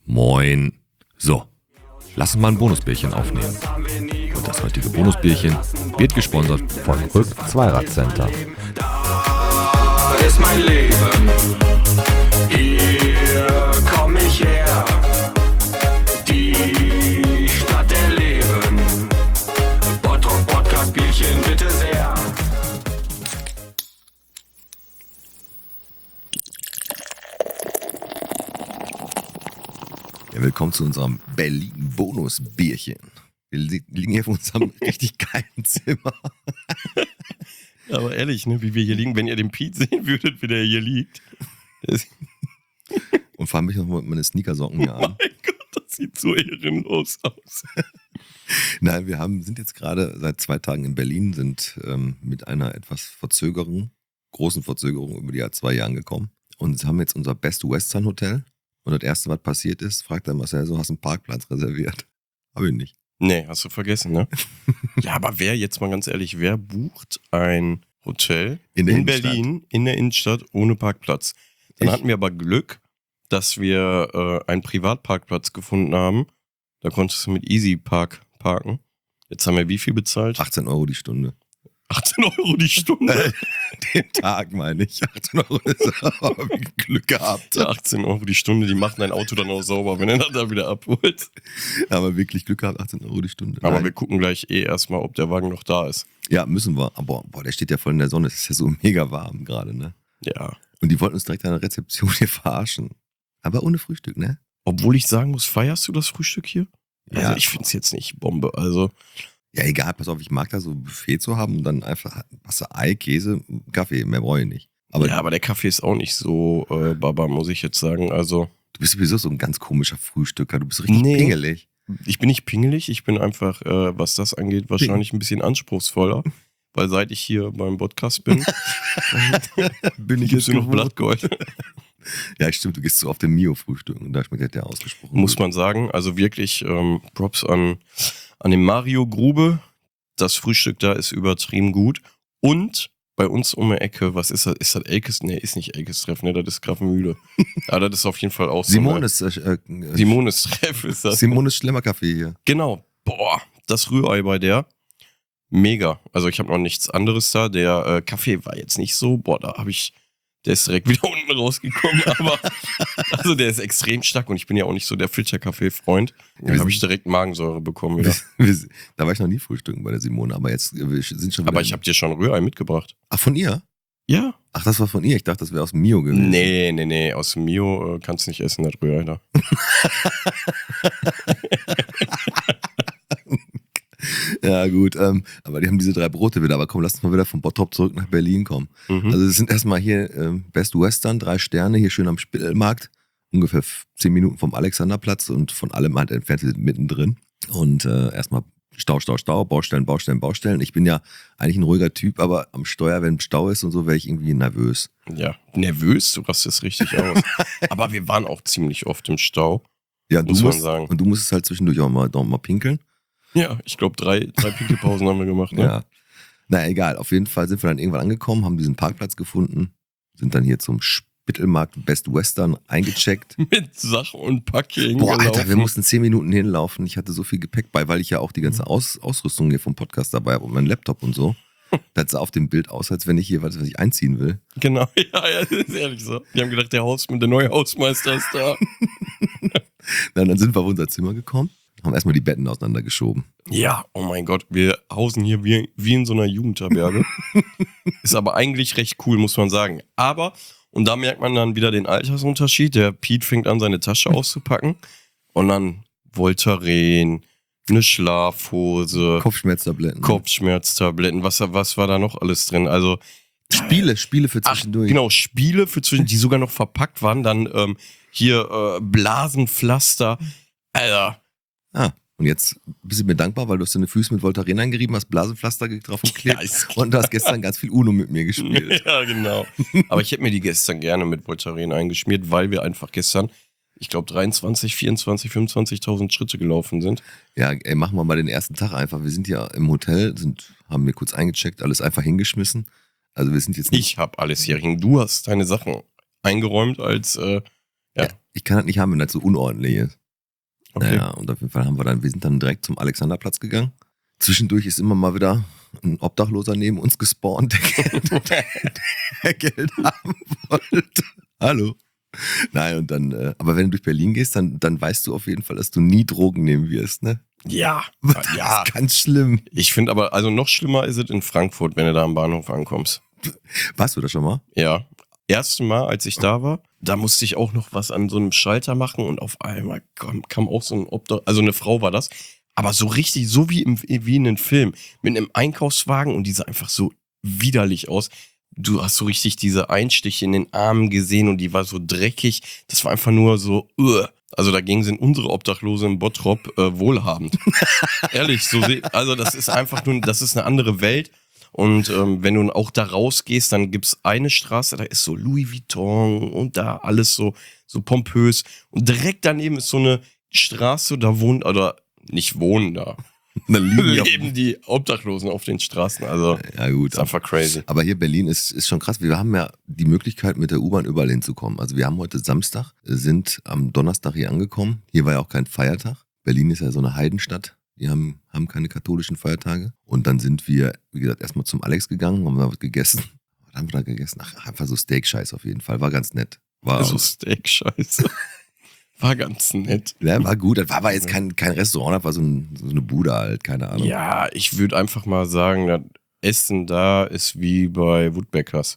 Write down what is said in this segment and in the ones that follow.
Moin. So, lass uns mal ein Bonusbierchen aufnehmen. Und das heutige Bonusbierchen wird gesponsert von Rück Zweirad-Center. Das ist mein Leben. Hier komm ich her. Die Stadt der Leben. Bottrop Podcast Bierchen bitte sehr. Ja, willkommen zu unserem Berlin-Bonus-Bierchen. Wir liegen hier auf unserem richtig geilen Zimmer. Aber ehrlich, ne, wie wir hier liegen, wenn ihr den Pete sehen würdet, wie der hier liegt. Und vor allem habe ich noch meine Sneakersocken hier an. Mein Gott, das sieht so ehrenlos aus. Nein, wir sind jetzt gerade seit 2 Tagen in Berlin, sind mit einer etwas großen Verzögerung über die A2 angekommen und haben jetzt unser Best Western Hotel. Und das Erste, was passiert ist, fragt er Marcel so, hast du einen Parkplatz reserviert? Hab ich nicht. Nee, hast du vergessen, ne? Ja, aber jetzt mal ganz ehrlich, wer bucht ein Hotel in Berlin, in der Innenstadt, ohne Parkplatz? Dann hatten wir aber Glück, dass wir einen Privatparkplatz gefunden haben. Da konntest du mit Easy Park parken. Jetzt haben wir wie viel bezahlt? 18 Euro die Stunde. 18 Euro die Stunde? Den Tag meine ich. 18 Euro ist aber Glück gehabt. Ja, 18 Euro die Stunde, die machen dein Auto dann auch sauber, wenn er da wieder abholt. Aber wirklich Glück gehabt, 18 Euro die Stunde. Aber Nein. wir gucken gleich erstmal, ob der Wagen noch da ist. Ja, müssen wir. Aber der steht ja voll in der Sonne. Es ist ja so mega warm gerade, ne? Ja. Und die wollten uns direkt an der Rezeption hier verarschen. Aber ohne Frühstück, ne? Obwohl ich sagen muss, feierst du das Frühstück hier? Ja. Also ich finde es jetzt nicht Bombe. Also Ja, egal, pass auf, ich mag da so ein Buffet zu haben und dann einfach Wasser, Ei, Käse, Kaffee, mehr brauche ich nicht. aber der Kaffee ist auch nicht so Baba, muss ich jetzt sagen. Also Du bist sowieso so ein ganz komischer Frühstücker, du bist richtig pingelig. ich bin nicht pingelig, ich bin einfach, was das angeht, wahrscheinlich ein bisschen anspruchsvoller. Weil seit ich hier beim Podcast bin, Bin ich gibst du noch Blattgold. Ja, stimmt, du gehst so auf den Mio frühstücken und da schmeckt der ausgesprochen. Muss man sagen. Also wirklich Props an den Mario Grube. Das Frühstück da ist übertrieben gut. Und bei uns um die Ecke, was ist das? Ist das Elkes? Nee, ist nicht Elkes Treff, ne? Das ist Grafenmühle. Aber das ist auf jeden Fall auch so. Simones Treff ist das. Simones Schlemmerkaffee hier. Genau. Boah, das Rührei bei der. Mega. Also ich habe noch nichts anderes da. Der Kaffee war jetzt nicht so. Boah, der ist direkt wieder unten rausgekommen, aber also der ist extrem stark und ich bin ja auch nicht so der Filterkaffee-Freund. Da habe ich direkt Magensäure bekommen wieder. Da war ich noch nie frühstücken bei der Simone, aber jetzt wir sind schon wieder. Aber ich habe dir schon Rührei mitgebracht. Ach, von ihr? Ja. Ach, das war von ihr? Ich dachte, das wäre aus dem Mio gewesen. Nee. Aus dem Mio kannst du nicht essen, das Rührei da. Ja, gut, aber die haben diese 3 Brote wieder. Aber komm, lass uns mal wieder von Bottrop zurück nach Berlin kommen. Mhm. Also, es sind erstmal hier Best Western, 3 Sterne, hier schön am Spittelmarkt. Ungefähr 10 Minuten vom Alexanderplatz und von allem halt entfernt, wir sind mittendrin. Und erstmal Stau, Baustellen. Ich bin ja eigentlich ein ruhiger Typ, aber am Steuer, wenn Stau ist und so, wäre ich irgendwie nervös. Ja, nervös, du rastest richtig aus. Aber wir waren auch ziemlich oft im Stau, Ja, muss man sagen. Und du musstest halt zwischendurch auch mal pinkeln. Ja, ich glaube 3 Pinkelpausen haben wir gemacht. Ne? Ja. Na egal, auf jeden Fall sind wir dann irgendwann angekommen, haben diesen Parkplatz gefunden, sind dann hier zum Spittelmarkt Best Western eingecheckt. Mit Sach und Packing. Boah, Alter, wir mussten 10 Minuten hinlaufen. Ich hatte so viel Gepäck bei, weil ich ja auch die ganze Ausrüstung hier vom Podcast dabei habe und meinen Laptop und so. Das sah auf dem Bild aus, als wenn ich hier was ich einziehen will. Genau, ja, das ist ehrlich so. Die haben gedacht, der neue Hausmeister ist da. Dann sind wir auf unser Zimmer gekommen, haben erstmal die Betten auseinandergeschoben. Ja, oh mein Gott, wir hausen hier wie in so einer Jugendherberge. Ist aber eigentlich recht cool, muss man sagen. Aber, und da merkt man dann wieder den Altersunterschied. Der Pete fängt an, seine Tasche auszupacken. Und dann Voltaren, eine Schlafhose, Kopfschmerztabletten. Was war da noch alles drin? Also Spiele für zwischendurch. Genau, Spiele für zwischendurch, die sogar noch verpackt waren. Dann hier Blasenpflaster. Alter. Und jetzt bist du mir dankbar, weil du hast deine Füße mit Voltaren eingerieben, hast Blasenpflaster drauf geklebt und du hast gestern ganz viel Uno mit mir gespielt. Ja, genau. Aber ich hätte mir die gestern gerne mit Voltaren eingeschmiert, weil wir einfach gestern, ich glaube 23, 24, 25.000 Schritte gelaufen sind. Ja, ey, machen wir mal den ersten Tag einfach. Wir sind ja im Hotel, haben mir kurz eingecheckt, alles einfach hingeschmissen. Also wir sind jetzt nicht... Ich habe alles hier hin. Du hast deine Sachen eingeräumt als Ich kann das nicht haben, wenn das so unordentlich ist. Okay. Naja, und auf jeden Fall wir sind dann direkt zum Alexanderplatz gegangen. Zwischendurch ist immer mal wieder ein Obdachloser neben uns gespawnt, der Geld haben wollte. Hallo. Nein, und dann, aber wenn du durch Berlin gehst, dann weißt du auf jeden Fall, dass du nie Drogen nehmen wirst, ne? Ja. Das Ja. ist ganz schlimm. Ich finde aber, also noch schlimmer ist es in Frankfurt, wenn du da am Bahnhof ankommst. Warst du da schon mal? Ja. Erste Mal, als ich da war, da musste ich auch noch was an so einem Schalter machen und auf einmal kam auch so ein also eine Frau war das, aber so richtig, so wie in einem Film, mit einem Einkaufswagen und die sah einfach so widerlich aus. Du hast so richtig diese Einstiche in den Armen gesehen und die war so dreckig. Das war einfach nur so, Also dagegen sind unsere Obdachlose in Bottrop wohlhabend. Ehrlich, also das ist einfach nur, das ist eine andere Welt. Und wenn du auch da rausgehst, dann gibt's eine Straße, da ist so Louis Vuitton und da alles so pompös. Und direkt daneben ist so eine Straße, da wohnt, oder nicht wohnen da, leben die Obdachlosen auf den Straßen. Also ja, gut. ist einfach crazy. Aber hier Berlin ist schon krass. Wir haben ja die Möglichkeit, mit der U-Bahn überall hinzukommen. Also wir haben heute Samstag, sind am Donnerstag hier angekommen. Hier war ja auch kein Feiertag. Berlin ist ja so eine Heidenstadt. Die haben keine katholischen Feiertage. Und dann sind wir, wie gesagt, erstmal zum Alex gegangen, haben da was gegessen. Was haben wir da gegessen? Ach, einfach so Steak-Scheiß auf jeden Fall. War ganz nett. War Also Steak-Scheiße. War ganz nett. Ja, war gut. Das war aber jetzt kein Restaurant, das war so eine Bude halt, keine Ahnung. Ja, ich würde einfach mal sagen, das Essen da ist wie bei Woodbeckers.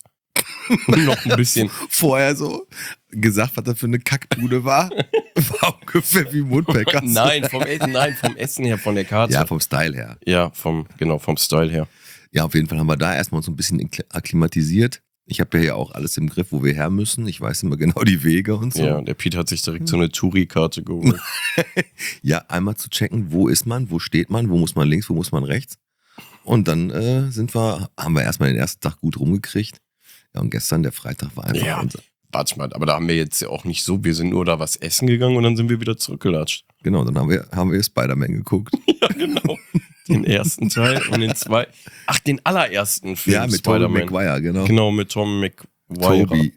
Noch ein bisschen. Vorher so gesagt, was das für eine Kackbude war. War ungefähr wie Woodpeckers. Nein, vom Essen her, von der Karte. Ja, vom Style her. Ja, vom Style her. Ja, auf jeden Fall haben wir da erstmal uns so ein bisschen akklimatisiert. Ich habe ja hier auch alles im Griff, wo wir her müssen. Ich weiß immer genau die Wege und so. Ja, der Piet hat sich direkt so eine Touri-Karte geholt. Ja, einmal zu checken, wo ist man, wo steht man, wo muss man links, wo muss man rechts. Und dann haben wir erstmal den ersten Tag gut rumgekriegt. Ja, und gestern, der Freitag, war einfach Ja, warte mal, aber da haben wir jetzt ja auch nicht so, wir sind nur da was essen gegangen und dann sind wir wieder zurückgelatscht. Genau, dann haben wir Spider-Man geguckt. Ja, genau. Den ersten Teil und den zweiten. Ach, den allerersten Film. Ja, mit Tom Maguire, genau. Genau, mit Tom Maguire. Toby.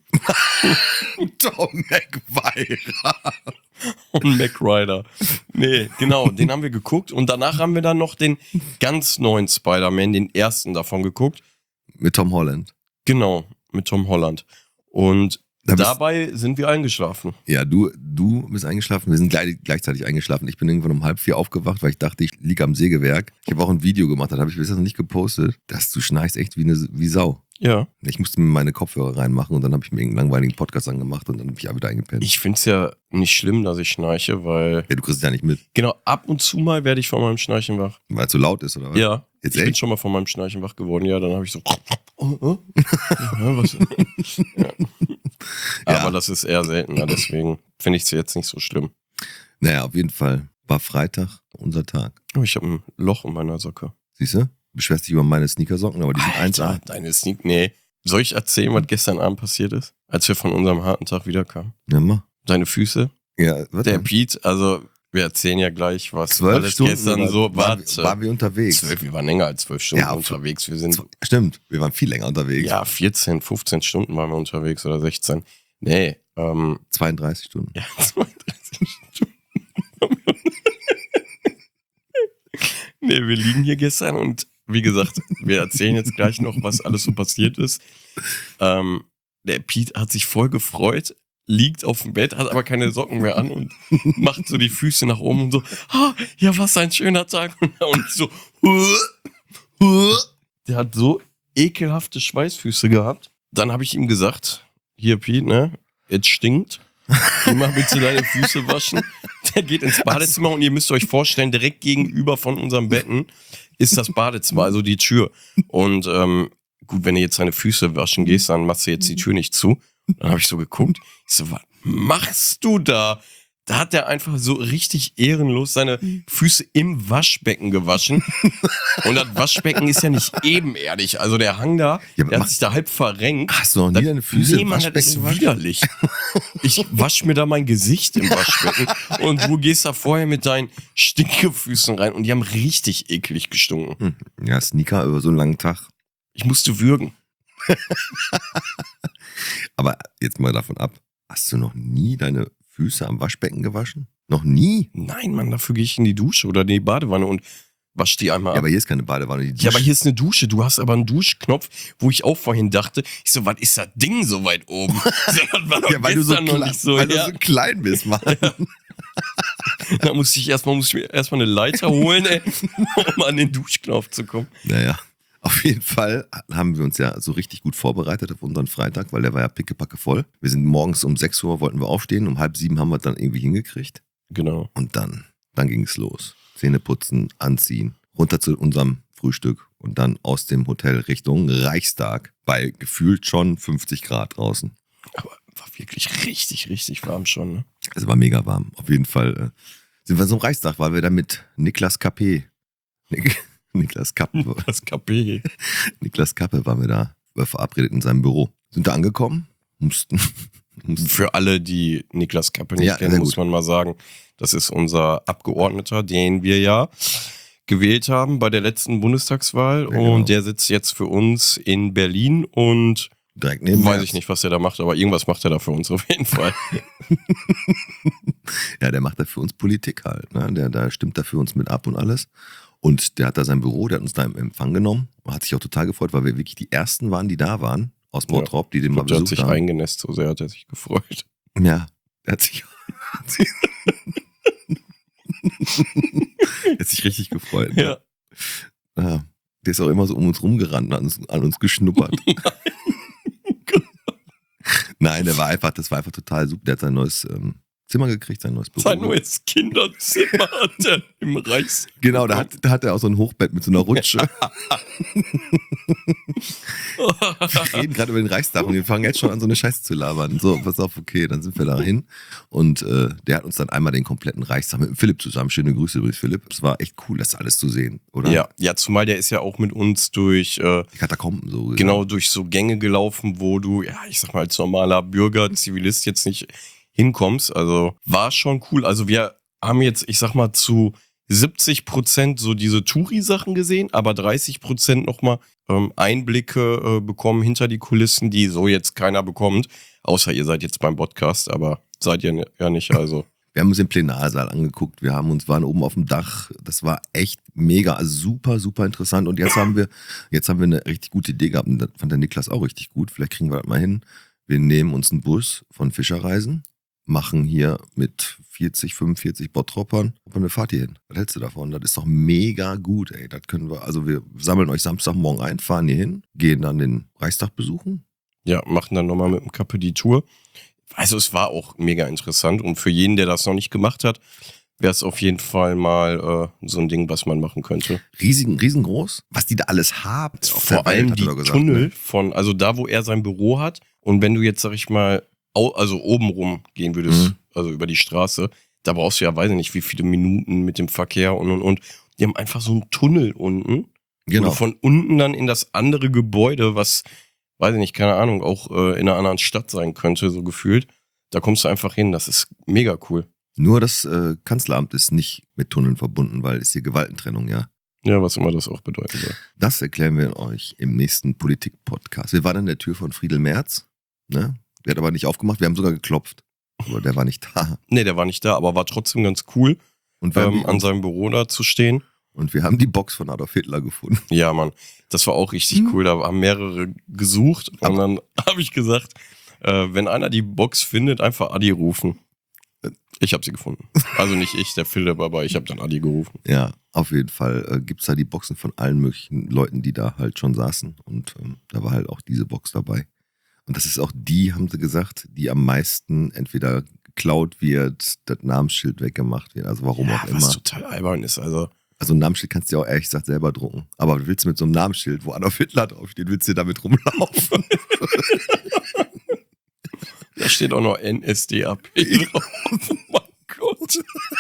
Tom Maguire. Und Mac Ryder. Nee, genau, den haben wir geguckt und danach haben wir dann noch den ganz neuen Spider-Man, den ersten davon geguckt. Mit Tom Holland. Genau, mit Tom Holland. Und dabei sind wir eingeschlafen. Ja, du bist eingeschlafen, wir sind gleichzeitig eingeschlafen. Ich bin irgendwann um 3:30 aufgewacht, weil ich dachte, ich liege am Sägewerk. Ich habe auch ein Video gemacht, das habe ich bisher noch nicht gepostet. Du schnarchst echt wie Sau. Ja. Ich musste mir meine Kopfhörer reinmachen und dann habe ich mir irgendeinen langweiligen Podcast angemacht und dann bin ich auch wieder eingepennt. Ich finde es ja nicht schlimm, dass ich schnarche, weil... Ja, du kriegst es ja nicht mit. Genau, ab und zu mal werde ich von meinem Schnarchen wach. Weil es so laut ist, oder was? Ja, Jetzt ich bin echt? schon mal von meinem Schnarchen wach geworden. Ja, dann habe ich so... Ja, was? Ja. Ja. Aber das ist eher seltener, deswegen finde ich es jetzt nicht so schlimm. Naja, auf jeden Fall war Freitag unser Tag. Oh, ich habe ein Loch in meiner Socke. Siehst du? Beschwerst dich über meine Sneakersocken, aber die sind 1A. Deine Sneak... Nee. Soll ich erzählen, was gestern Abend passiert ist? Als wir von unserem harten Tag wiederkamen? Ja, mach. Deine Füße? Ja, was Der denn? Piet, also wir erzählen ja gleich, was 12 alles Stunden gestern so war. waren wir unterwegs. 12, wir waren länger als 12 Stunden Ja, unterwegs. Wir sind, Stimmt, wir waren viel länger unterwegs. ja, 14, 15 Stunden waren wir unterwegs oder 16. Nee, 32 Stunden. ja, 32 Stunden. Nee, wir liegen hier gestern und wie gesagt, wir erzählen jetzt gleich noch, was alles so passiert ist. Der Piet hat sich voll gefreut, liegt auf dem Bett, hat aber keine Socken mehr an und macht so die Füße nach oben und so, ja, was ein schöner Tag. Und so, der hat so ekelhafte Schweißfüße gehabt. Dann habe ich ihm gesagt, hier Piet, ne, jetzt stinkt. Geh mal bitte deine Füße waschen. Der geht ins Badezimmer und ihr müsst euch vorstellen, direkt gegenüber von unserem Betten ist das Badezimmer, also die Tür. Und gut, wenn du jetzt deine Füße waschen gehst, dann machst du jetzt die Tür nicht zu. Dann habe ich so geguckt. Ich so, was machst du da? Da hat der einfach so richtig ehrenlos seine Füße im Waschbecken gewaschen. Und das Waschbecken ist ja nicht ebenerdig. Also der Hang da, Ja, der hat sich da halb verrenkt. Hast du noch nie deine Füße im Mann, Waschbecken das ist gewaschen? widerlich. Ich wasche mir da mein Gesicht im Waschbecken und du gehst da vorher mit deinen Stinkefüßen rein und die haben richtig eklig gestunken. Ja, Sneaker über so einen langen Tag. Ich musste würgen. Aber jetzt mal davon ab, hast du noch nie deine Füße am Waschbecken gewaschen? Noch nie? Nein, Mann, dafür gehe ich in die Dusche oder in die Badewanne und wasch die einmal Ja, ab. aber hier ist keine Badewanne. Ja, aber hier ist eine Dusche. Du hast aber einen Duschknopf, wo ich auch vorhin dachte, ich so, was ist das Ding so weit oben? Das war doch Ja, weil du so, gestern noch nicht so. weil Ja. du so klein bist, Mann. Da muss ich mir erstmal eine Leiter holen, ey, um an den Duschknopf zu kommen. Naja, auf jeden Fall haben wir uns ja so richtig gut vorbereitet auf unseren Freitag, weil der war ja pickepacke voll. Wir sind morgens um 6 Uhr, wollten wir aufstehen, um 6:30 haben wir es dann irgendwie hingekriegt. Genau. Und dann ging es los. Zähne putzen, anziehen, runter zu unserem Frühstück und dann aus dem Hotel Richtung Reichstag bei gefühlt schon 50 Grad draußen. Aber war wirklich richtig, richtig warm schon, ne? Es war mega warm. Auf jeden Fall sind wir so im Reichstag, weil wir da mit Niklas Kappe. Niklas Kappe. Das KP. Niklas Kappe waren wir da verabredet in seinem Büro. Sind da angekommen, mussten Für alle, die Niklas Kappe nicht Ja, kennen, sehr muss gut. man mal sagen, das ist unser Abgeordneter, den wir ja gewählt haben bei der letzten Bundestagswahl. Ja, genau. Und der sitzt jetzt für uns in Berlin und direkt neben weiß ich nicht, was er da macht, aber irgendwas macht er da für uns auf jeden Fall. Ja, der macht da für uns Politik halt. Ne? Der stimmt da für uns mit ab und alles. Und der hat da sein Büro, der hat uns da im Empfang genommen und hat sich auch total gefreut, weil wir wirklich die Ersten waren, die da waren aus Bottrop, die den mal Der hat besucht sich haben. eingenässt, so sehr hat er sich gefreut. Ja, er hat sich, er hat sich richtig gefreut. Ja. Ja, der ist auch immer so um uns rumgerannt und an uns geschnuppert. Nein, das war einfach total super. Der hat sein neues Zimmer gekriegt, sein neues Büro. Sein neues Kinderzimmer hat er im Reichs. Genau, da hat er auch so ein Hochbett mit so einer Rutsche. Wir reden gerade über den Reichstag und wir fangen jetzt schon an, so eine Scheiße zu labern. So, pass auf, okay, dann sind wir da hin. Und der hat uns dann einmal den kompletten Reichstag mit dem Philipp zusammen. Schöne Grüße übrigens, Philipp. Es war echt cool, das alles zu sehen, oder? Ja, zumal der ist ja auch mit uns durch Die Katakomben so. gesagt. genau durch so Gänge gelaufen, wo du, ja, ich sag mal, als normaler Bürger, Zivilist jetzt nicht hinkommst. Also war schon cool. Also wir haben jetzt, ich sag mal, zu 70% so diese Touri-Sachen gesehen, aber 30% nochmal Einblicke bekommen hinter die Kulissen, die so jetzt keiner bekommt. Außer ihr seid jetzt beim Podcast, aber seid ihr ja nicht, also. Wir haben uns den Plenarsaal angeguckt, waren oben auf dem Dach. Das war echt mega, also super, super interessant. Und jetzt haben wir eine richtig gute Idee gehabt. Und das fand der Niklas auch richtig gut. Vielleicht kriegen wir das mal hin. Wir nehmen uns einen Bus von Fischerreisen, machen hier mit 40, 45 Bottropern eine Fahrt hier hin. Was hältst du davon? Das ist doch mega gut, ey. Das können wir, also wir sammeln euch Samstagmorgen ein, fahren hier hin, gehen dann den Reichstag besuchen. Ja, machen dann nochmal mit dem Kappe die Tour. Also es war auch mega interessant und für jeden, der das noch nicht gemacht hat, wäre es auf jeden Fall mal so ein Ding, was man machen könnte. Riesengroß, was die da alles haben. Vor allem die Tunnel von, also da, wo er sein Büro hat und wenn du jetzt, sag ich mal, also oben rum gehen würdest, also über die Straße, da brauchst du ja, weiß ich nicht, wie viele Minuten mit dem Verkehr und. Die haben einfach so einen Tunnel unten, Genau. wo du von unten dann in das andere Gebäude, was, weiß ich nicht, keine Ahnung, auch in einer anderen Stadt sein könnte, so gefühlt. Da kommst du einfach hin, das ist mega cool. Nur das Kanzleramt ist nicht mit Tunneln verbunden, weil es hier Gewaltentrennung, ja. Ja, was immer das auch bedeuten soll. Das erklären wir euch im nächsten Politik-Podcast. Wir waren an der Tür von Friedel Merz, ne? Der hat aber nicht aufgemacht, wir haben sogar geklopft. Aber der war nicht da. Nee, der war nicht da, aber war trotzdem ganz cool, Und wir, an seinem Büro da zu stehen. und wir haben die Box von Adolf Hitler gefunden. Ja, Mann, das war auch richtig cool. Da haben mehrere gesucht und dann habe ich gesagt, wenn einer die Box findet, einfach Adi rufen. Ich habe sie gefunden. Also nicht ich, der Philipp, aber ich habe dann Adi gerufen. Ja, auf jeden Fall gibt es da die Boxen von allen möglichen Leuten, die da halt schon saßen. Und da war halt auch diese Box dabei. Und das ist auch die, haben sie gesagt, die am meisten entweder geklaut wird, das Namensschild weggemacht wird. Also warum auch immer. Was total albern ist, also. Also ein Namensschild kannst du ja auch ehrlich gesagt selber drucken. Aber willst du mit so einem Namensschild, wo Adolf Hitler draufsteht, willst du damit rumlaufen? Da steht auch noch NSDAP drauf. Oh mein Gott.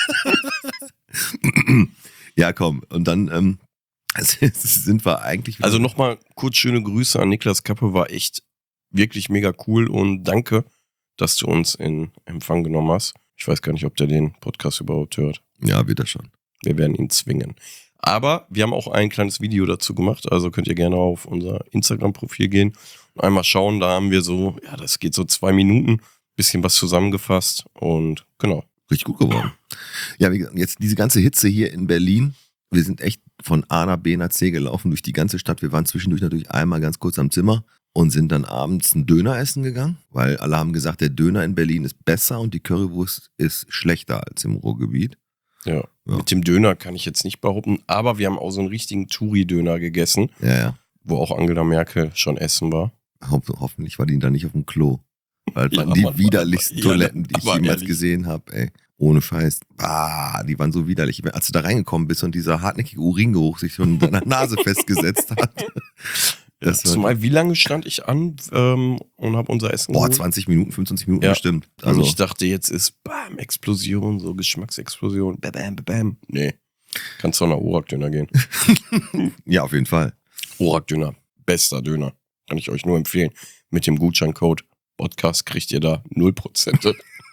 Ja, komm. Und dann sind wir eigentlich... Also nochmal kurz schöne Grüße an Niklas Kappe, war echt wirklich mega cool und danke, dass du uns in Empfang genommen hast. Ich weiß gar nicht, ob der den Podcast überhaupt hört. Ja, wird er schon. Wir werden ihn zwingen. Aber wir haben auch ein kleines Video dazu gemacht, also könnt ihr gerne auf unser Instagram-Profil gehen und einmal schauen, da haben wir so, ja, das geht so 2 Minuten, bisschen was zusammengefasst und genau. Richtig gut geworden. Ja, wie gesagt, jetzt diese ganze Hitze hier in Berlin. Wir sind echt von A nach B nach C gelaufen durch die ganze Stadt. Wir waren zwischendurch natürlich einmal ganz kurz am Zimmer und sind dann abends einen Döner essen gegangen, weil alle haben gesagt, der Döner in Berlin ist besser und die Currywurst ist schlechter als im Ruhrgebiet. Ja. Mit dem Döner kann ich jetzt nicht behaupten, aber wir haben auch so einen richtigen Touri-Döner gegessen, Ja. wo auch Angela Merkel schon essen war. Hoffentlich war die da nicht auf dem Klo. Weil das Ja, waren die Mann, widerlichsten ja, Toiletten, die ich aber jemals ehrlich. gesehen habe, ey. Ohne Scheiß. Die waren so widerlich. Als du da reingekommen bist und dieser hartnäckige Uringeruch sich schon in deiner Nase festgesetzt hat. Das war, Zumal, wie lange stand ich an und habe unser Essen geholt? 20 Minuten, 25 Minuten Ja. bestimmt. Also Also, ich dachte, jetzt ist Bam, Explosion, so Geschmacksexplosion. Bam, bam, bam. Nee. Kannst doch nach Orak-Döner gehen. ja, auf jeden Fall. Orak-Döner. Bester Döner. Kann ich euch nur empfehlen. Mit dem Gutscheincode Podcast kriegt ihr da 0%.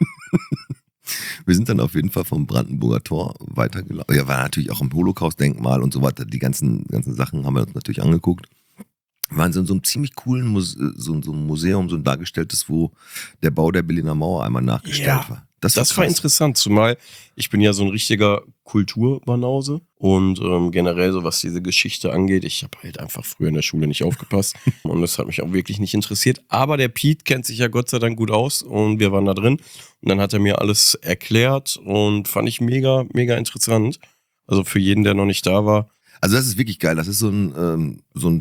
Wir sind dann auf jeden Fall vom Brandenburger Tor weitergelaufen. Ja, war natürlich auch im Holocaust-Denkmal und so weiter. Die ganzen Sachen haben wir uns natürlich angeguckt. Wir waren so in so einem ziemlich coolen so ein Museum, so ein dargestelltes, wo der Bau der Berliner Mauer einmal nachgestellt Ja, war. Das war krass. interessant, zumal ich bin ja so ein richtiger Kulturbanause und generell so was diese Geschichte angeht, ich habe halt einfach früher in der Schule nicht aufgepasst und das hat mich auch wirklich nicht interessiert, aber der Pete kennt sich ja Gott sei Dank gut aus und wir waren da drin und dann hat er mir alles erklärt und fand ich mega, mega interessant, also für jeden, der noch nicht da war. Also das ist wirklich geil. Das ist so eine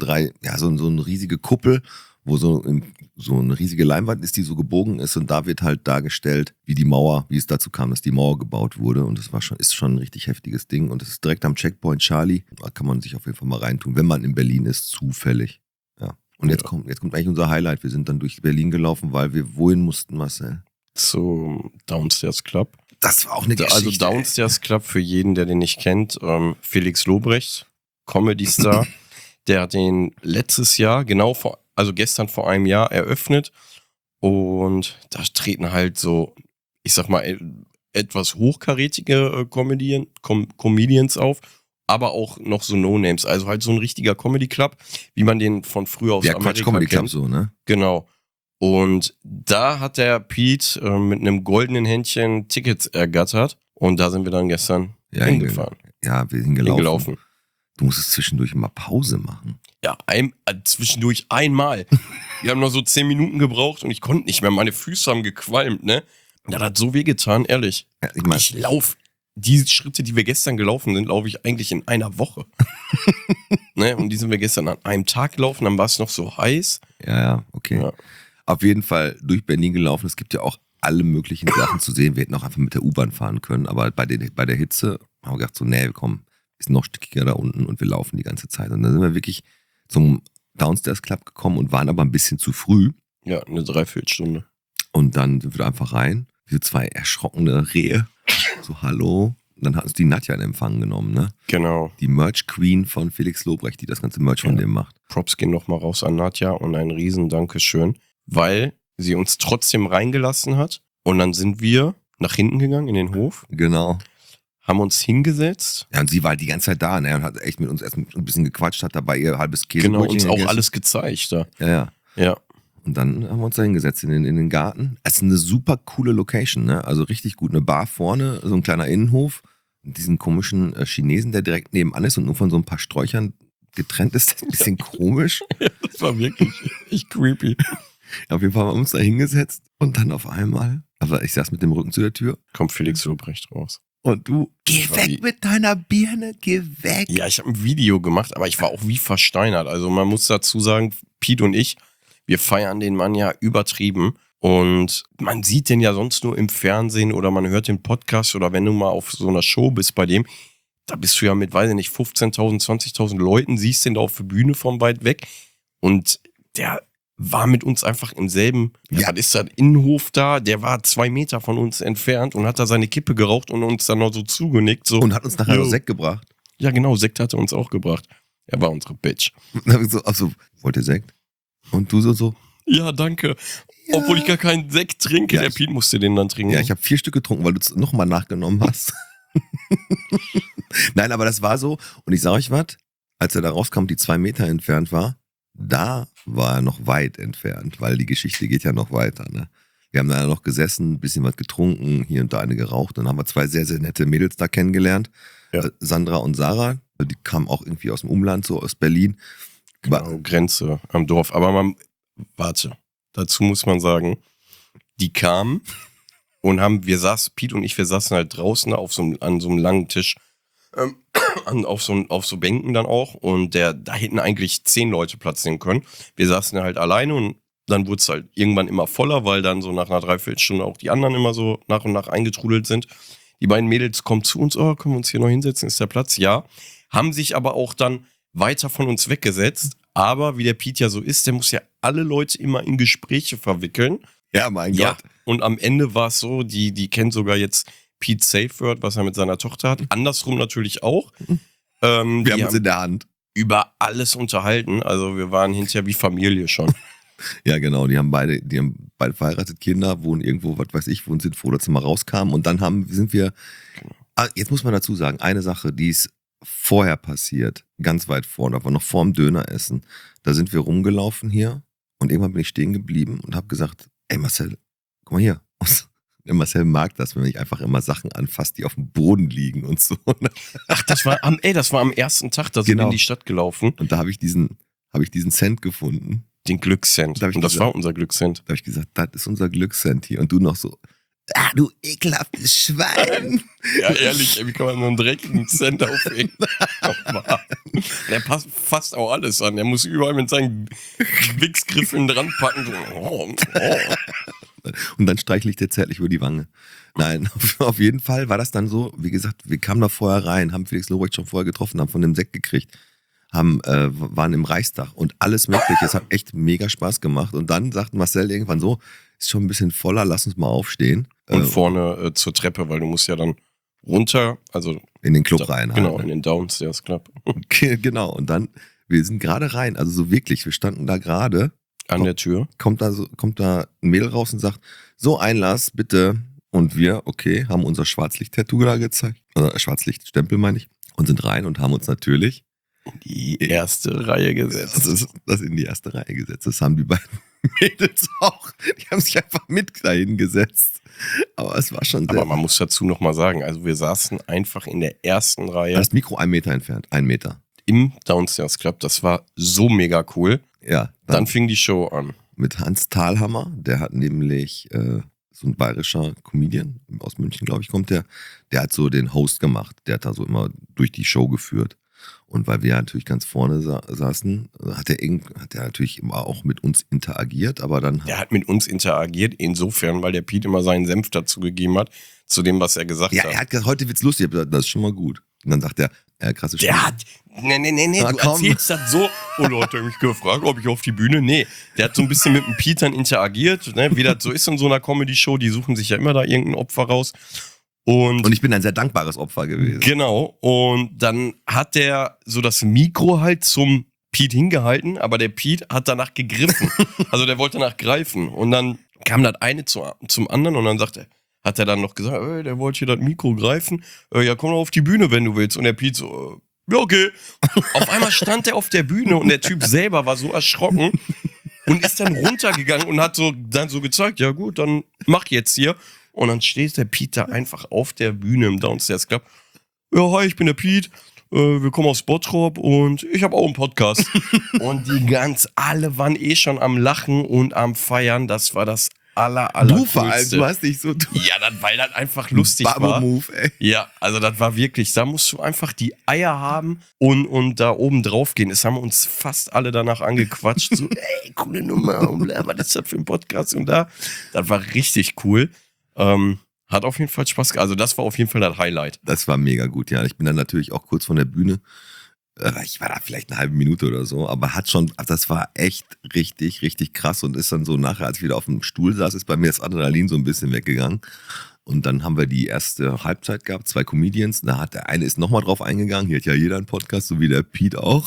riesige Kuppel, wo so eine riesige Leinwand ist, die so gebogen ist und da wird halt dargestellt, wie es dazu kam, dass die Mauer gebaut wurde und das ist schon ein richtig heftiges Ding und das ist direkt am Checkpoint Charlie. Da kann man sich auf jeden Fall mal reintun, wenn man in Berlin ist, zufällig. Ja. Und jetzt kommt eigentlich unser Highlight. Wir sind dann durch Berlin gelaufen, weil wir wohin mussten, Marcel? Zum Downstairs Club. Das war auch eine Geschichte. Also Downstairs Club, für jeden, der den nicht kennt, Felix Lobrecht, Comedy-Star, der hat den letztes Jahr, gestern vor einem Jahr eröffnet und da treten halt so, ich sag mal, etwas hochkarätige Comedians auf, aber auch noch so No-Names, also halt so ein richtiger Comedy-Club, wie man den von früher aus Amerika Quatsch Comedy Club kennt. so, ne? Genau. Und da hat der Pete mit einem goldenen Händchen Tickets ergattert und da sind wir dann gestern hingefahren. Ja, wir sind hingelaufen. Du musstest zwischendurch immer Pause machen. Ja, zwischendurch einmal. Wir haben noch so 10 Minuten gebraucht und ich konnte nicht mehr. Meine Füße haben gequalmt, ne? Das hat so weh getan, ehrlich. Ja, ich mein, Ich laufe, diese Schritte, die wir gestern gelaufen sind, laufe ich eigentlich in einer Woche. Ne? Und die sind wir gestern an einem Tag gelaufen, dann war es noch so heiß. ja, okay. Ja. Auf jeden Fall durch Berlin gelaufen. Es gibt ja auch alle möglichen Sachen zu sehen. Wir hätten auch einfach mit der U-Bahn fahren können, aber bei der Hitze haben wir gedacht so, nee, komm, ist noch stückiger da unten und wir laufen die ganze Zeit. Und dann sind wir wirklich zum Downstairs Club gekommen und waren aber ein bisschen zu früh. Ja, eine Dreiviertelstunde. Und dann sind wir da einfach rein. Diese 2 erschrockene Rehe. So, hallo. Und dann hat uns die Nadja in Empfang genommen, ne? Genau. Die Merch Queen von Felix Lobrecht, die das ganze Merch von dem macht. Props gehen nochmal raus an Nadja und ein riesen Dankeschön, weil sie uns trotzdem reingelassen hat. Und dann sind wir nach hinten gegangen in den Hof, Genau. haben uns hingesetzt. Ja, und sie war halt die ganze Zeit da, ne? Und hat echt mit uns erst ein bisschen gequatscht, hat dabei ihr halbes Genau, Käsebrötchen uns auch gegessen. alles gezeigt da. Ja. Ja, Und dann haben wir uns da hingesetzt in den Garten. Es ist eine super coole Location, ne? Also richtig gut. Eine Bar vorne, so ein kleiner Innenhof. Und diesen komischen Chinesen, der direkt nebenan ist und nur von so ein paar Sträuchern getrennt ist. Das ist ein bisschen komisch. das war wirklich echt creepy. Auf jeden Fall haben wir uns da hingesetzt und dann auf einmal, aber ich saß mit dem Rücken zu der Tür. Kommt Felix Lobrecht raus. Und du, geh war weg wie- mit deiner Birne, geh weg. Ja, ich habe ein Video gemacht, aber ich war auch wie versteinert. Also man muss dazu sagen, Pete und ich, wir feiern den Mann ja übertrieben. Und man sieht den ja sonst nur im Fernsehen oder man hört den Podcast oder wenn du mal auf so einer Show bist bei dem, da bist du ja mit, weiß ich nicht, 15.000, 20.000 Leuten, siehst den da auf der Bühne von weit weg. Und der war mit uns einfach im selben, Ja. was ist das, Innenhof da, der war 2 Meter von uns entfernt und hat da seine Kippe geraucht und uns dann noch so zugenickt. So. Und hat uns nachher Jo. noch Sekt gebracht. Ja, genau, Sekt hat er uns auch gebracht. Er war unsere Bitch. Und dann hab ich so, also, wollt ihr Sekt? Und du so, Ja, danke. Ja. Obwohl ich gar keinen Sekt trinke. Ja, Der ich- Pete musste den dann trinken. ja, ich habe 4 Stück getrunken, weil du es nochmal nachgenommen hast. Nein, aber das war so. Und ich sag euch was, als er da rauskam, die 2 Meter entfernt war, da war er noch weit entfernt, weil die Geschichte geht ja noch weiter. Ne? Wir haben da noch gesessen, ein bisschen was getrunken, hier und da eine geraucht. Dann haben wir 2 sehr, sehr nette Mädels da kennengelernt. Ja. Sandra und Sarah, die kamen auch irgendwie aus dem Umland, so aus Berlin. Genau, Grenze am Dorf. Aber dazu muss man sagen, die kamen und Piet und ich, wir saßen halt draußen an so einem langen Tisch, auf so Bänken dann auch, und da hätten eigentlich 10 Leute Platz nehmen können. Wir saßen halt alleine und dann wurde es halt irgendwann immer voller, weil dann so nach einer Dreiviertelstunde auch die anderen immer so nach und nach eingetrudelt sind. Die beiden Mädels kommen zu uns, können wir uns hier noch hinsetzen, ist der Platz? Ja. Haben sich aber auch dann weiter von uns weggesetzt, aber wie der Piet ja so ist, der muss ja alle Leute immer in Gespräche verwickeln. Ja, mein Ja, Gott. und am Ende war es so, die kennt sogar jetzt Pete Safe Word, was er mit seiner Tochter hat. Andersrum natürlich auch. Wir haben uns in der Hand. Über alles unterhalten. Also wir waren hinterher wie Familie schon. Ja, genau. Die haben beide verheiratet, Kinder, wohnen irgendwo, was weiß ich, sind froh, dass sie mal rauskamen. Und dann sind wir. Jetzt muss man dazu sagen, eine Sache, die ist vorher passiert, ganz weit vorne, aber noch vorm Döneressen. Da sind wir rumgelaufen hier und irgendwann bin ich stehen geblieben und habe gesagt, ey Marcel, guck mal hier. Der Marcel mag das, wenn ich einfach immer Sachen anfasse, die auf dem Boden liegen und so. Ach, das war am ersten Tag, da sind wir in die Stadt gelaufen. Und da habe ich diesen Cent gefunden. Den Glückscent. Und das war unser Glückscent. Da habe ich gesagt, das ist unser Glückscent hier. Und du noch so, du ekelhaftes Schwein. Ja, ehrlich, ey, wie kann man so einen dreckigen Cent aufhängen? Der passt fast auch alles an. Der muss überall mit seinen Wichsgriffeln dran packen. Und dann streichle ich dir zärtlich über die Wange. Nein, auf jeden Fall war das dann so, wie gesagt, wir kamen da vorher rein, haben Felix Lobrecht schon vorher getroffen, haben von dem Sekt gekriegt, waren im Reichstag und alles mögliche. Es hat echt mega Spaß gemacht. Und dann sagt Marcel irgendwann so, ist schon ein bisschen voller, lass uns mal aufstehen. Und vorne zur Treppe, weil du musst ja dann runter, also in den Club rein. Genau, halt. in den Downstairs Club. Okay, genau, und dann, wir sind gerade rein, also so wirklich, wir standen da gerade. An der Tür. Kommt da ein Mädel raus und sagt, so Einlass, bitte. Und wir, okay, haben unser Schwarzlicht-Tattoo da gezeigt, Schwarzlichtstempel meine ich, und sind rein und haben uns natürlich in die erste Reihe gesetzt. Das in die erste Reihe gesetzt. Das haben die beiden Mädels auch. Die haben sich einfach mit dahin gesetzt. Aber es war schon sehr. Aber man muss dazu nochmal sagen, also wir saßen einfach in der ersten Reihe. Das Mikro 1 Meter entfernt, 1 Meter. Im Downstairs Club. Das war so mega cool. Ja. Dann fing die Show an. Mit Hans Thalhammer, der hat nämlich so ein bayerischer Comedian, aus München, glaube ich, kommt der hat so den Host gemacht. Der hat da so immer durch die Show geführt. Und weil wir natürlich ganz vorne saßen, hat er natürlich immer auch mit uns interagiert, aber dann. Der hat mit uns interagiert, insofern, weil der Piet immer seinen Senf dazu gegeben hat, zu dem, was er gesagt hat. Ja, er hat gesagt, heute wird's lustig, das ist schon mal gut. Und dann sagt er, krasse Stimme. Der hat, nee, du erzählst das so. Oh Leute, hat mich gefragt, ob ich auf die Bühne, nee. Der hat so ein bisschen mit dem Piet dann interagiert, ne? Wie das so ist in so einer Comedy-Show, die suchen sich ja immer da irgendein Opfer raus. Und ich bin ein sehr dankbares Opfer gewesen. Genau, und dann hat der so das Mikro halt zum Piet hingehalten, aber der Piet hat danach gegriffen. Also der wollte danach greifen. Und dann kam das eine zum anderen und dann hat er dann noch gesagt, der wollte hier das Mikro greifen. Ja, komm doch auf die Bühne, wenn du willst. Und der Piet so, ja, okay. Auf einmal stand er auf der Bühne und der Typ selber war so erschrocken und ist dann runtergegangen und hat dann so gezeigt, ja gut, dann mach jetzt hier. Und dann steht der Piet da einfach auf der Bühne im Downstairs Club. Ja, hi, ich bin der Piet. Wir kommen aus Bottrop und ich habe auch einen Podcast. Und alle waren schon am Lachen und am Feiern. Das war das Du vor allem, du hast dich so. Ja, weil das einfach lustig war. Move, ey. Ja, also das war wirklich, da musst du einfach die Eier haben und da oben drauf gehen. Es haben uns fast alle danach angequatscht. So, ey, coole Nummer, was ist das für ein Podcast? Und das war richtig cool. Hat auf jeden Fall Spaß gemacht. Also das war auf jeden Fall das Highlight. Das war mega gut, ja. Ich bin dann natürlich auch kurz von der Bühne. Ich war da vielleicht eine halbe Minute oder so, aber das war echt richtig, richtig krass und ist dann so nachher, als ich wieder auf dem Stuhl saß, ist bei mir das Adrenalin so ein bisschen weggegangen. Und dann haben wir die erste Halbzeit gehabt, 2 Comedians. Der eine ist nochmal drauf eingegangen. Hier hat ja jeder einen Podcast, so wie der Piet auch.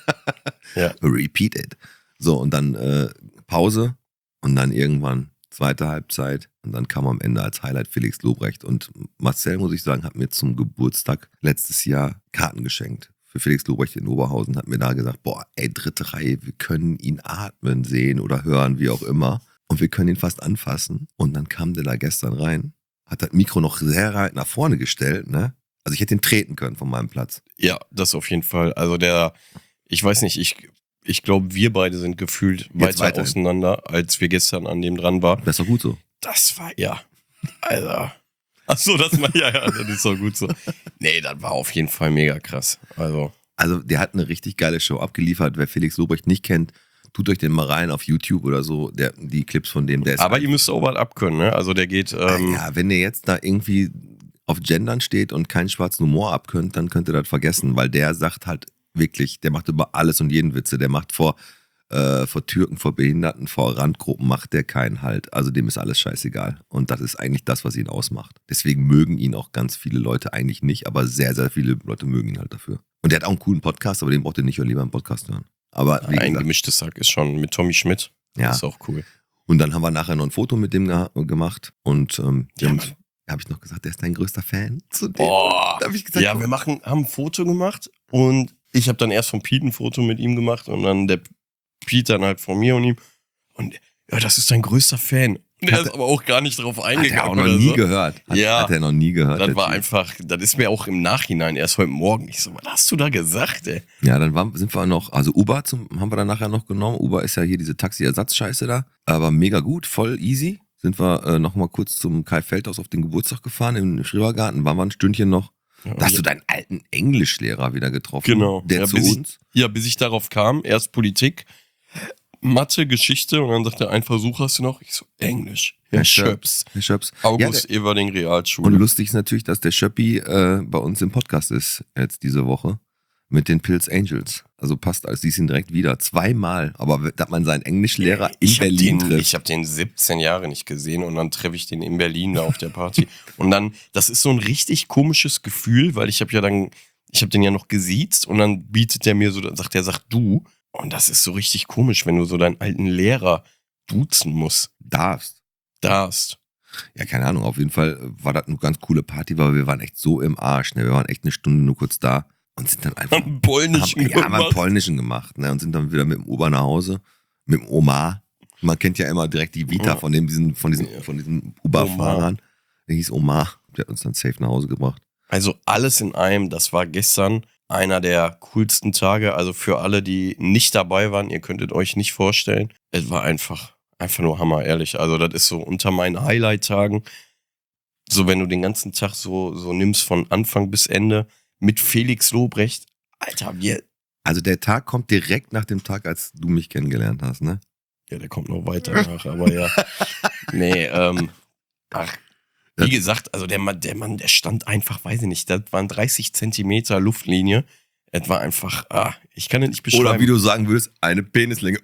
Ja. Repeat it. So, und dann Pause und dann irgendwann zweite Halbzeit und dann kam am Ende als Highlight Felix Lobrecht. Und Marcel, muss ich sagen, hat mir zum Geburtstag letztes Jahr Karten geschenkt. Für Felix Lobrecht in Oberhausen, hat mir da gesagt, boah, ey, 3. Reihe, wir können ihn atmen sehen oder hören, wie auch immer. und wir können ihn fast anfassen. Und dann kam der da gestern rein, hat das Mikro noch sehr weit nach vorne gestellt, ne? Also ich hätte ihn treten können von meinem Platz. Ja, das auf jeden Fall. Also ich weiß nicht, ich glaube, wir beide sind gefühlt weiter auseinander, als wir gestern an dem dran waren. Das ist doch gut so. Das war, ja, Alter. Achso, das ist doch gut so. Nee, das war auf jeden Fall mega krass. Also der hat eine richtig geile Show abgeliefert. Wer Felix Lobrecht nicht kennt, tut euch den mal rein auf YouTube oder so, die Clips von dem. Der ist aber ihr müsst auch was abkönnen, ne? Also der geht... ja, wenn ihr jetzt da irgendwie auf Gendern steht und keinen schwarzen Humor abkönnt, dann könnt ihr das vergessen, weil der sagt halt wirklich, der macht über alles und jeden Witze. Der macht vor Türken, vor Behinderten, vor Randgruppen macht der keinen Halt. Also dem ist alles scheißegal. Und das ist eigentlich das, was ihn ausmacht. Deswegen mögen ihn auch ganz viele Leute eigentlich nicht, aber sehr, sehr viele Leute mögen ihn halt dafür. Und der hat auch einen coolen Podcast, aber den braucht ihr nicht lieber im Podcast hören. Aber wie ein gesagt, gemischtes Sack ist schon mit Tommy Schmidt. Ja. Das ist auch cool. Und dann haben wir nachher noch ein Foto mit dem gemacht und habe ich noch gesagt, der ist dein größter Fan. Zu dem. Boah. Da hab ich gesagt, Ja, wir haben ein Foto gemacht und ich habe dann erst von Pete ein Foto mit ihm gemacht und dann der Pete dann halt von mir und ihm. Und ja, das ist dein größter Fan. Der ist aber auch gar nicht drauf eingegangen. Hat er auch noch nie gehört. Hat er noch nie gehört. Das war einfach, das ist mir auch im Nachhinein erst heute Morgen. Ich so, was hast du da gesagt, ey? Ja, dann sind wir noch, also Uber haben wir dann nachher noch genommen. Uber ist ja hier diese Taxi-Ersatz-Scheiße da. Aber mega gut, voll easy. Sind wir noch mal kurz zum Kai Feldhaus auf den Geburtstag gefahren im Schrebergarten. Waren wir ein Stündchen noch. Ja, da hast du deinen alten Englischlehrer wieder getroffen. Genau. Der ja, zu uns. Bis ich darauf kam, erst Politik, Mathe, Geschichte und dann sagte er, ein Versuch hast du noch? Ich so, Englisch. Herr Schöps. August Everding Realschule. Und lustig ist natürlich, dass der Schöppi bei uns im Podcast ist, jetzt diese Woche, mit den Pilz Angels. Also passt alles, siehst ihn direkt wieder. Zweimal, aber da hat man seinen Englischlehrer in Berlin trifft. Ich habe den 17 Jahre nicht gesehen und dann treffe ich den in Berlin da auf der Party. Und dann, das ist so ein richtig komisches Gefühl, weil ich habe den ja noch gesiezt und dann bietet der mir so, dann sagt du. Und das ist so richtig komisch, wenn du so deinen alten Lehrer duzen musst. Darfst. Ja, keine Ahnung, auf jeden Fall war das eine ganz coole Party, weil wir waren echt so im Arsch. Ne? Wir waren echt eine Stunde nur kurz da und sind dann einfach... Haben Polnischen gemacht. Ne? Und sind dann wieder mit dem Uber nach Hause, mit dem Omar. Man kennt ja immer direkt die Vita von diesen Uber-Fahrern. Der hieß Omar, der hat uns dann safe nach Hause gebracht. Also alles in einem, das war gestern einer der coolsten Tage. Also für alle, die nicht dabei waren, ihr könntet euch nicht vorstellen. Es war einfach nur Hammer, ehrlich. Also das ist so unter meinen Highlight-Tagen. So wenn du den ganzen Tag so nimmst von Anfang bis Ende mit Felix Lobrecht. Alter, Also der Tag kommt direkt nach dem Tag, als du mich kennengelernt hast, ne? Ja, der kommt noch weiter nach, aber ja. Nee, wie gesagt, also der Mann, der stand einfach, weiß ich nicht, das waren 30 Zentimeter Luftlinie. Es war einfach, ich kann es nicht beschreiben. Oder wie du sagen würdest, eine Penislänge.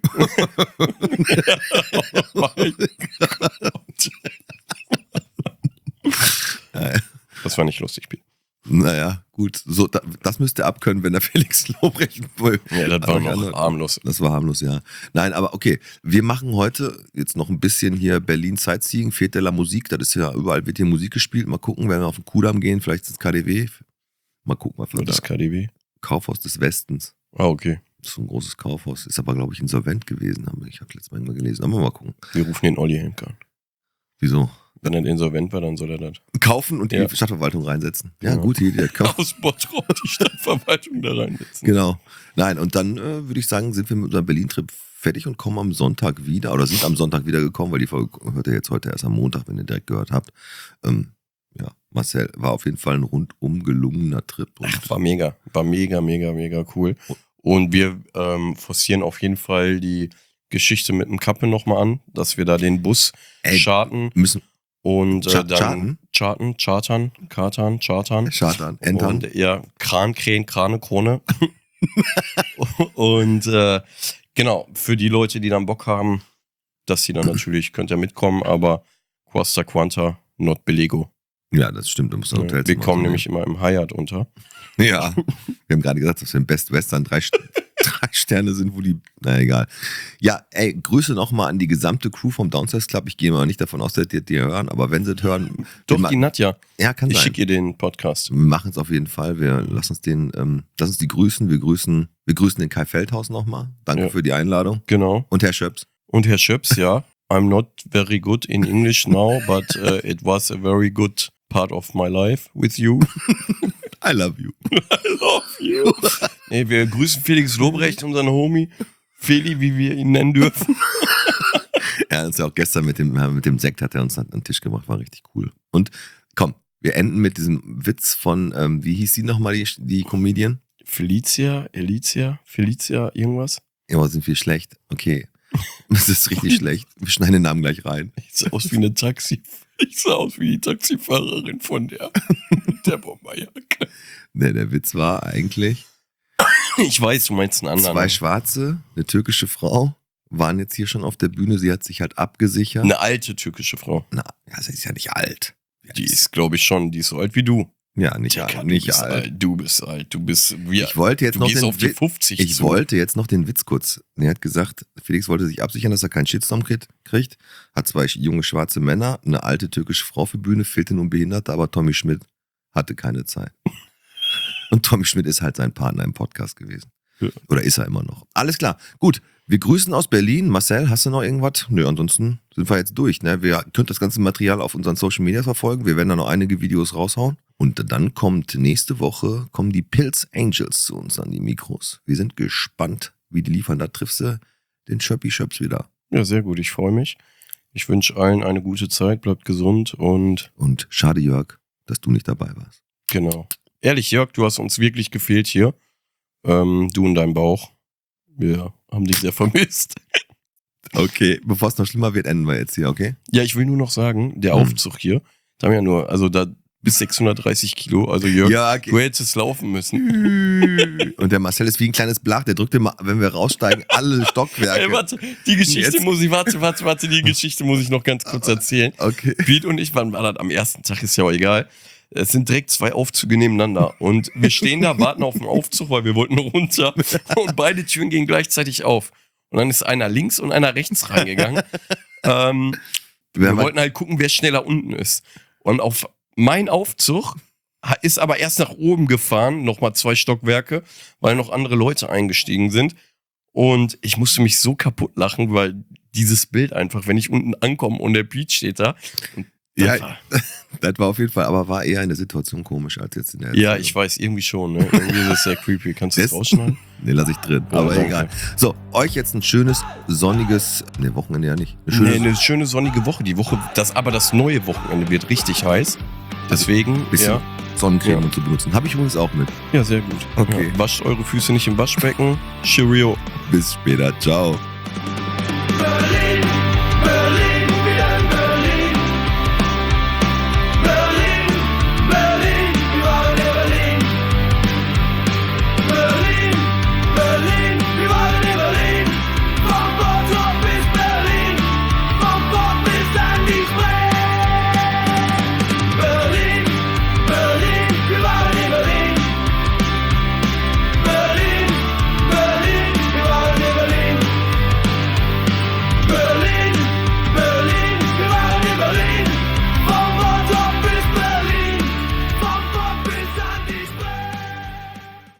Das war nicht lustig, Pete. Naja, gut. So, das müsste abkönnen, wenn der Felix Lobrecht... Ja, das war noch harmlos. Das war harmlos, ja. Nein, aber okay. Wir machen heute jetzt noch ein bisschen hier Berlin Sightseeing, Fete de la Musik. Das ist ja, überall wird hier Musik gespielt. Mal gucken, wenn wir auf den Kudamm gehen, vielleicht ins KDW. Mal gucken, was wir da... Das KDW? Kaufhaus des Westens. Ah, okay. Das ist so ein großes Kaufhaus. Ist aber, glaube ich, insolvent gewesen. Ich habe letztes Mal irgendwann gelesen. Aber mal gucken. Wir rufen den Olli Henke an. Wieso? Wenn er insolvent war, dann soll er das kaufen und die Stadtverwaltung reinsetzen. Ja, gute Idee. Aus Bottrop die Stadtverwaltung da reinsetzen. Genau. Nein, und dann würde ich sagen, sind wir mit unserem Berlin-Trip fertig und kommen am Sonntag wieder oder sind am Sonntag wieder gekommen, weil die Folge hört ihr jetzt heute erst am Montag, wenn ihr direkt gehört habt. Ja, Marcel, war auf jeden Fall ein rundum gelungener Trip. War mega. War mega, mega, mega cool. Und wir forcieren auf jeden Fall die Geschichte mit dem Kappe nochmal an, dass wir da den Bus charten müssen. Und dann chartern, entern. Und, ja, Krähen, Krane, Krone. Und genau, für die Leute, die dann Bock haben, dass sie dann natürlich, könnt ihr mitkommen, aber Costa Quanta, not Belego. Ja, das stimmt, du musst ein Hotel Wir kommen nämlich immer im Hyatt unter. Ja, wir haben gerade gesagt, dass wir im Best Western 3 Sterne sind, wo die, na egal. Ja, ey, Grüße nochmal an die gesamte Crew vom Downstairs Club. Ich gehe mal nicht davon aus, dass die hören, aber wenn sie es hören. Doch, die Nadja. Ja, kann sein. Ich schicke ihr den Podcast. Wir machen es auf jeden Fall. Lass uns die grüßen. Wir grüßen den Kai Feldhaus nochmal. Danke für die Einladung. Genau. Und Herr Schöps. Ja. I'm not very good in English now, but it was a very good part of my life with you. I love you. I love you. Nee, wir grüßen Felix Lobrecht, unseren Homie. Feli, wie wir ihn nennen dürfen. Er hat uns ja auch gestern mit dem Sekt hat er uns an den Tisch gemacht, war richtig cool. Und komm, wir enden mit diesem Witz von, wie hieß sie nochmal, die Comedian? Felicia, irgendwas? Ja, aber sind wir schlecht? Okay. Das ist richtig schlecht. Wir schneiden den Namen gleich rein. Ich sah aus wie die Taxifahrerin von der Bomberjacke. Nee, der Witz war eigentlich, Ich weiß, du meinst einen anderen. 2 Schwarze, eine türkische Frau, waren jetzt hier schon auf der Bühne. Sie hat sich halt abgesichert. Eine alte türkische Frau. Na, ja, sie ist ja nicht alt. Die ist, glaube ich, schon, die ist so alt wie du. Ja, nicht Digga, alt. Nicht alt. Du bist alt. Du bist wie. Ich wollte jetzt du noch gehst den auf die Witz- 50 Ich zu. wollte jetzt noch den Witz kurz. Er hat gesagt, Felix wollte sich absichern, dass er keinen Shitstorm kriegt. Hat 2 junge schwarze Männer, eine alte türkische Frau für Bühne, fehlte nun Behinderte, aber Tommy Schmidt hatte keine Zeit. Und Tommy Schmidt ist halt sein Partner im Podcast gewesen. Ja. Oder ist er immer noch. Alles klar. Gut. Wir grüßen aus Berlin. Marcel, hast du noch irgendwas? Nö, ansonsten sind wir jetzt durch. Ne? Ihr könnt das ganze Material auf unseren Social Media verfolgen. Wir werden da noch einige Videos raushauen. Und dann kommt nächste Woche, kommen die Pilz Angels zu uns an die Mikros. Wir sind gespannt, wie die liefern. Da triffst du den Schöppi-Schöps wieder. Ja, sehr gut. Ich freue mich. Ich wünsche allen eine gute Zeit. Bleibt gesund und Und schade, Jörg, dass du nicht dabei warst. genau. Ehrlich, Jörg, du hast uns wirklich gefehlt hier. Du und dein Bauch. Wir haben dich sehr vermisst. Okay, bevor es noch schlimmer wird, enden wir jetzt hier, okay? Ja, ich will nur noch sagen, der Aufzug hier, da haben ja nur, also da bis 630 Kilo, also Jörg, du hättest es laufen müssen. Und der Marcel ist wie ein kleines Blach, der drückt immer, wenn wir raussteigen, alle Stockwerke. Ey, warte, die Geschichte Jetzt? muss ich, warte, die Geschichte muss ich noch ganz kurz erzählen. Okay. Piet und ich, wann war das? Am ersten Tag, ist ja auch egal. Es sind direkt 2 Aufzüge nebeneinander und wir stehen da, warten auf den Aufzug, weil wir wollten runter und beide Türen gehen gleichzeitig auf. Und dann ist einer links und einer rechts reingegangen. Wir wollten halt gucken, wer schneller unten ist. Und auf mein Aufzug ist aber erst nach oben gefahren, nochmal 2 Stockwerke, weil noch andere Leute eingestiegen sind. Und ich musste mich so kaputt lachen, weil dieses Bild einfach, wenn ich unten ankomme und der Piet steht da. Und Ja, das war auf jeden Fall, aber war eher in der Situation komisch als jetzt in der ja, Erzählung. ich weiß, irgendwie schon. Ne? Irgendwie ist das sehr creepy. Kannst du das rausschneiden? Nee, lass ich drin, Oh, aber danke. egal. So, euch jetzt ein schönes, sonniges, ne, Wochenende ja nicht. Eine schöne sonnige Woche. Die Woche, aber das neue Wochenende wird richtig heiß. Deswegen, bisschen ja, Sonnencreme Ja. zu benutzen. Habe ich übrigens auch mit. ja, sehr gut. Okay. Ja, wascht eure Füße nicht im Waschbecken. Cheerio. Bis später, ciao.